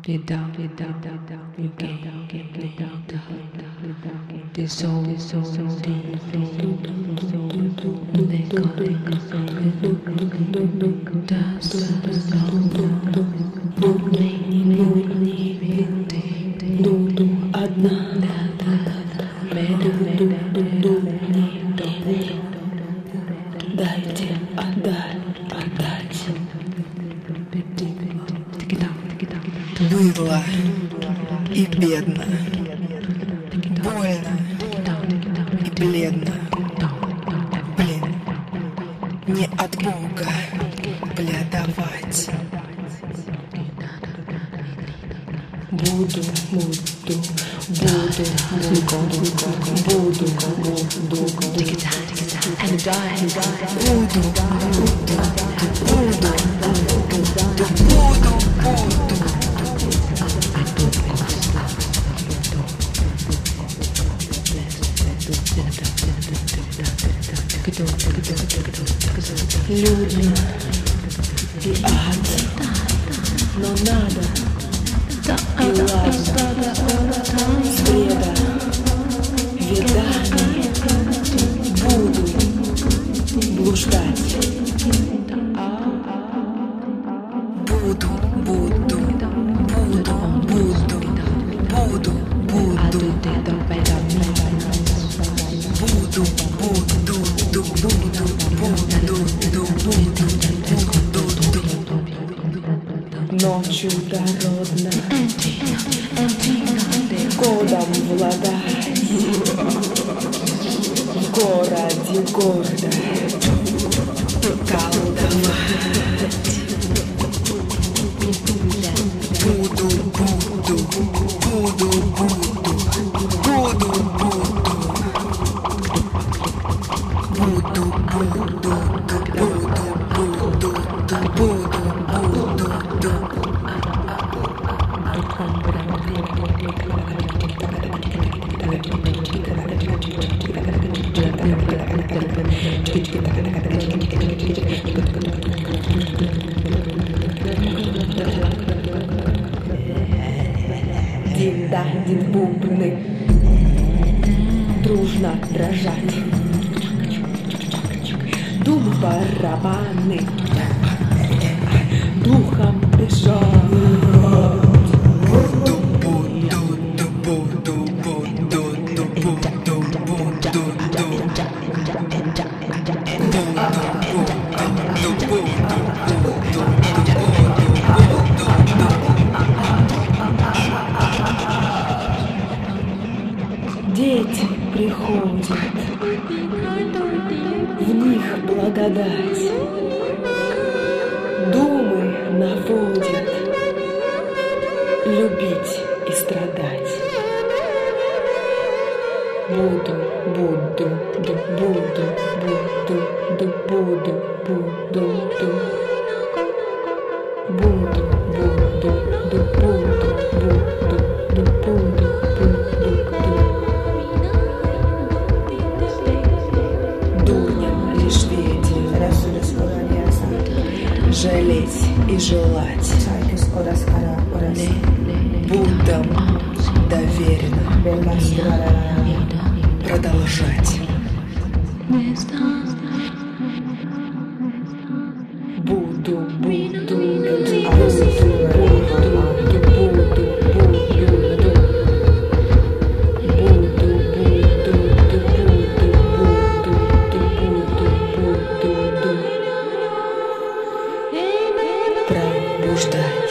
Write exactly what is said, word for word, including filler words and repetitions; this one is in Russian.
Deep down, deep down, deep down, you gain, gain, gain, down, down, the soul, the soul, so deep, deep, they got it, dust, одна, дайте отдать, отдать. Быдло и бедно, больно и бледно. Блин, не от Бога, бля, давать. Буду, буду, буду, буду, буду, буду, буду, and die, буду, буду, буду, буду, буду. Людно и ад, но надо и ладно, среда, видами буду блуждать. Буду, буду, буду, буду, буду, буду. Буду, буду, буду, буду, буду, буду. Ночью дородно, годом владать, в городе гордо колдовать. Буду, буду, буду, буду, буду, буду. Буду, буду, буду, буду, буду, буду. Дин-да-дин бубны дружно дрожать, дум барабаны духом дышать. Буду, буду, буду, буду, буду, буду, Дети приходят, в них благодать, думы наводят, любить и страдать. Буду, буду, да буду, буду, да буду, буду, да буду, буду, да буду, буду, да буду, буду, да. Дурнем лишь ветер, жалеть и желать, Буддам доверено продолжать. Буду, буду, буду, буду, буду, пробуждать.